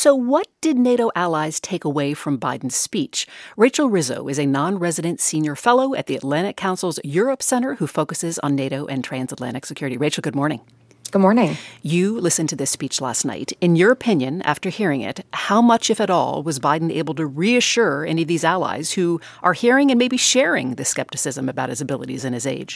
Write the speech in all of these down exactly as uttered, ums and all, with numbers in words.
So what did NATO allies take away from Biden's speech? Rachel Rizzo is a non-resident senior fellow at the Atlantic Council's Europe Center who focuses on NATO and transatlantic security. Rachel, good morning. Good morning. You listened to this speech last night. In your opinion, after hearing it, how much, if at all, was Biden able to reassure any of these allies who are hearing and maybe sharing the skepticism about his abilities and his age?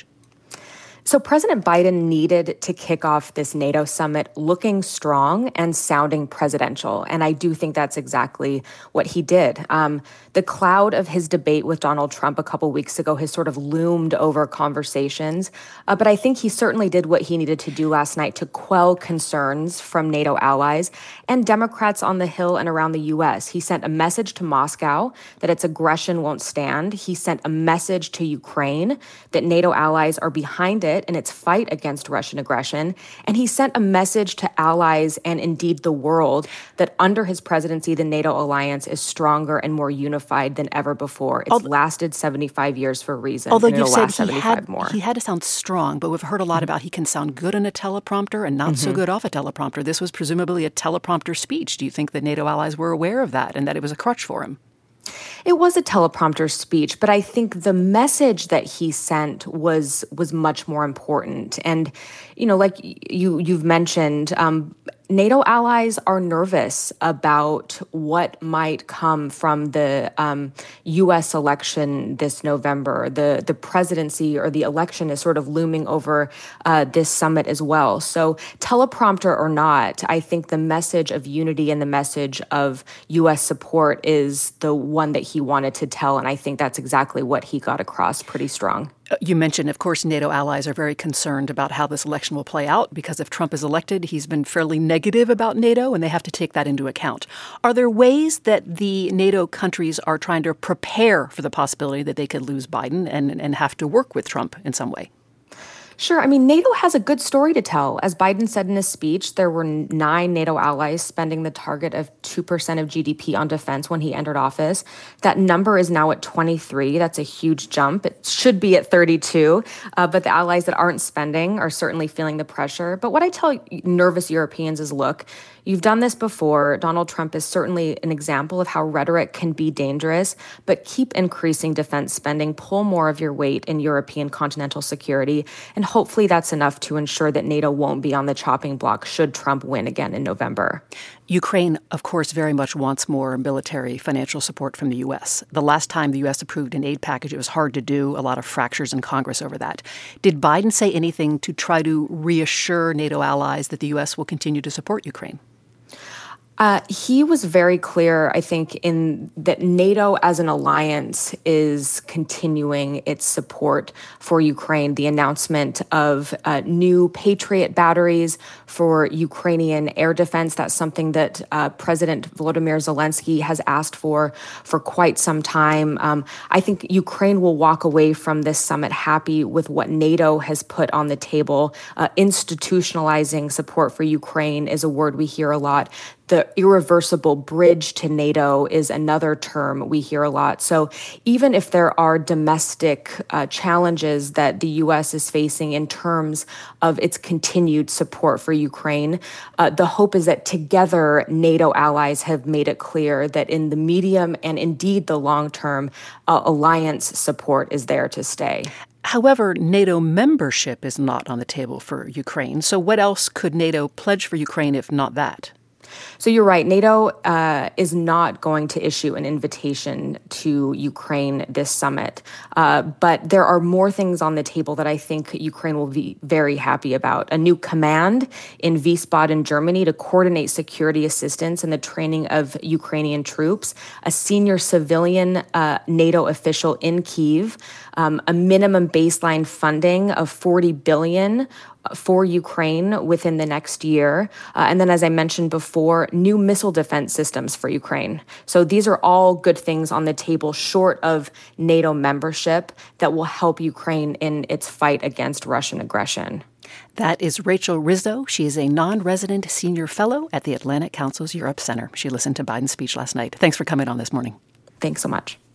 So President Biden needed to kick off this NATO summit looking strong and sounding presidential. And I do think that's exactly what he did. Um, the cloud of his debate with Donald Trump a couple weeks ago has sort of loomed over conversations. Uh, but I think he certainly did what he needed to do last night to quell concerns from NATO allies and Democrats on the Hill and around the U S. He sent a message to Moscow that its aggression won't stand. He sent a message to Ukraine that NATO allies are behind it in its fight against Russian aggression. And he sent a message to allies and indeed the world that under his presidency, the NATO alliance is stronger and more unified than ever before. It's although, lasted seventy-five years for a reason. Although and you said he had, more. he had to sound strong, but we've heard a lot mm-hmm. about he can sound good on a teleprompter and not mm-hmm. so good off a teleprompter. This was presumably a teleprompter speech. Do you think that NATO allies were aware of that and that it was a crutch for him? It was a teleprompter speech, but I think the message that he sent was was much more important. And, you know, like you you've mentioned, um, NATO allies are nervous about what might come from the um, U S election this November. The the presidency or the election is sort of looming over uh, this summit as well. So teleprompter or not, I think the message of unity and the message of U S support is the one that he wanted to tell. And I think that's exactly what he got across pretty strong. You mentioned, of course, NATO allies are very concerned about how this election will play out because if Trump is elected, he's been fairly negative about NATO, and they have to take that into account. Are there ways that the NATO countries are trying to prepare for the possibility that they could lose Biden and, and have to work with Trump in some way? Sure. I mean, NATO has a good story to tell. As Biden said in his speech, there were nine NATO allies spending the target of two percent of G D P on defense when he entered office. That number is now at twenty-three. That's a huge jump. It should be at thirty-two. Uh, but the allies that aren't spending are certainly feeling the pressure. But what I tell nervous Europeans is, look, you've done this before. Donald Trump is certainly an example of how rhetoric can be dangerous, but keep increasing defense spending, pull more of your weight in European continental security, and hopefully that's enough to ensure that NATO won't be on the chopping block should Trump win again in November. Ukraine, of course, very much wants more military financial support from the U S. The last time the U S approved an aid package, it was hard to do, a lot of fractures in Congress over that. Did Biden say anything to try to reassure NATO allies that the U S will continue to support Ukraine? Uh, he was very clear, I think, in that NATO as an alliance is continuing its support for Ukraine. The announcement of uh, new Patriot batteries for Ukrainian air defense, that's something that uh, President Volodymyr Zelensky has asked for for quite some time. Um, I think Ukraine will walk away from this summit happy with what NATO has put on the table. Uh, institutionalizing support for Ukraine is a word we hear a lot. The irreversible bridge to NATO is another term we hear a lot. So even if there are domestic uh, challenges that the U S is facing in terms of its continued support for Ukraine, uh, the hope is that together NATO allies have made it clear that in the medium and indeed the long term, uh, alliance support is there to stay. However, NATO membership is not on the table for Ukraine. So what else could NATO pledge for Ukraine if not that? So you're right. NATO uh, is not going to issue an invitation to Ukraine this summit. Uh, but there are more things on the table that I think Ukraine will be very happy about. A new command in Wiesbaden, Germany, to coordinate security assistance and the training of Ukrainian troops. A senior civilian uh, NATO official in Kyiv. Um, a minimum baseline funding of forty billion dollars for Ukraine within the next year. Uh, and then, as I mentioned before, new missile defense systems for Ukraine. So these are all good things on the table short of NATO membership that will help Ukraine in its fight against Russian aggression. That is Rachel Rizzo. She is a non-resident senior fellow at the Atlantic Council's Europe Center. She listened to Biden's speech last night. Thanks for coming on this morning. Thanks so much.